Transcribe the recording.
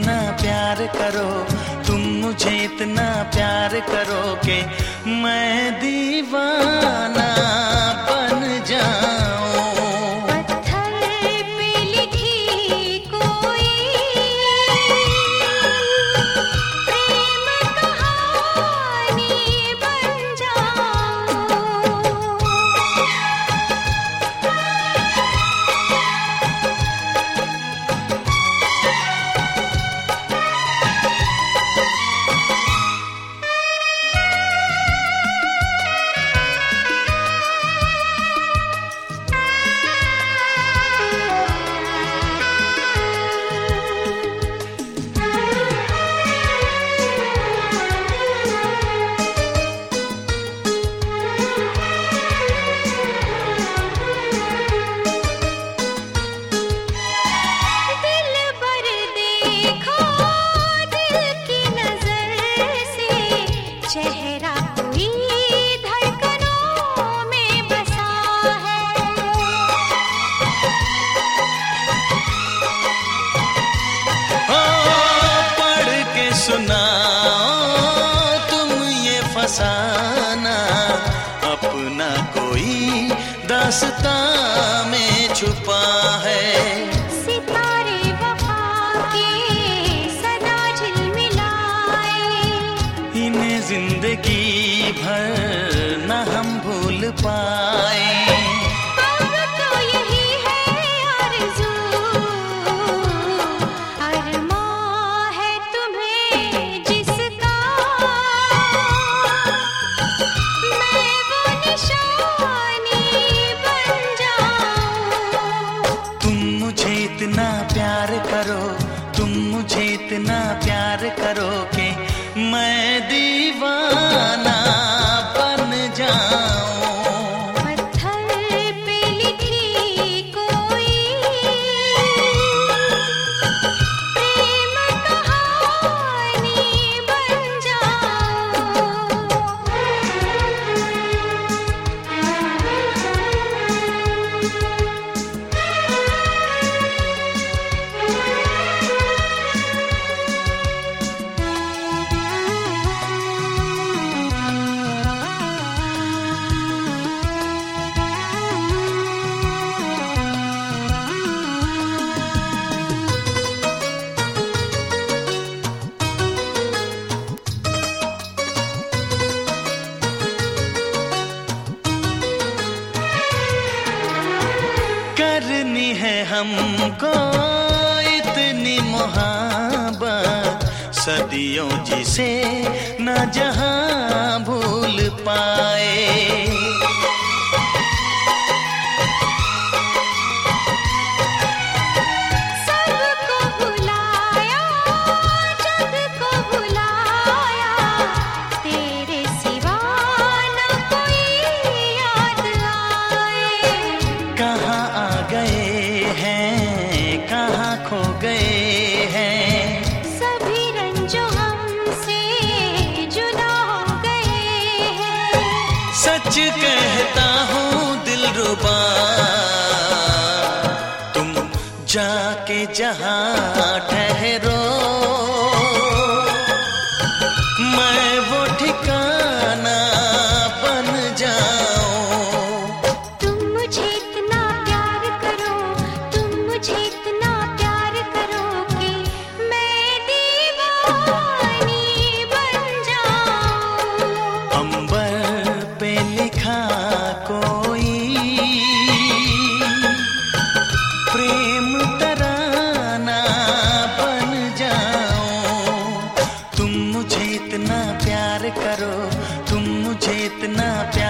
इतना प्यार करो, तुम मुझे इतना प्यार करो कि मैं दीवाना बन जाऊं। पत्थर पे लिखी कोई प्रेम कहानी बन जाऊं। चेहरा कोई धड़कनों में बसा है। ओ पढ़ के सुनाओ तुम ये फसाना, अपना कोई दास्तां में छुपा है। सितारे वफा के सदा झिलमिलाए, इन्हें जिंदगी भर न हम भूल पाए। अब तो यही है आरज़ू, अरमां है तुम्हें जिसका, मैं वो निशानी बन जाऊं। तुम मुझे इतना प्यार करो, तुम मुझे इतना प्यार करो कि मैं दीवाना बन जाऊं। पत्थर पे लिखी कोई प्रेम कहानी बन जाऊं। करनी है हमको इतनी मोहब्बत, सदियों जिसे न जहां भूल पाए। सबको भुलाया, जग को भुलाया, तेरे सिवा न कोई याद आए। कहाँ आ गए हैं, कहाँ खो गए हैं, सभी रंजों हमसे जुदा हो गए हैं। सच कहता हूँ दिलरुबा, तुम जाके जहाँ ठहरो, मैं वो ठिकाना बन जाऊं। तुम मुझे इतना प्यार करो, तुम मुझे इतना प्यार करो कि मैं दीवानी बन जाऊं। अंबर पे लिखा कोई प्रेम तराना बन जाऊं। तुम मुझे इतना प्यार करो, तुम मुझे इतना प्यार